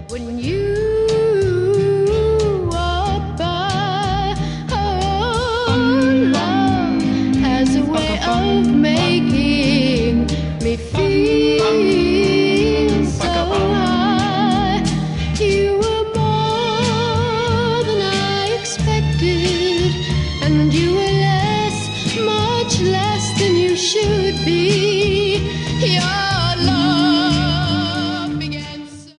When you walk by, oh, love has a way of making me feel so high. You were more than I expected, and you were less, much less than you should be.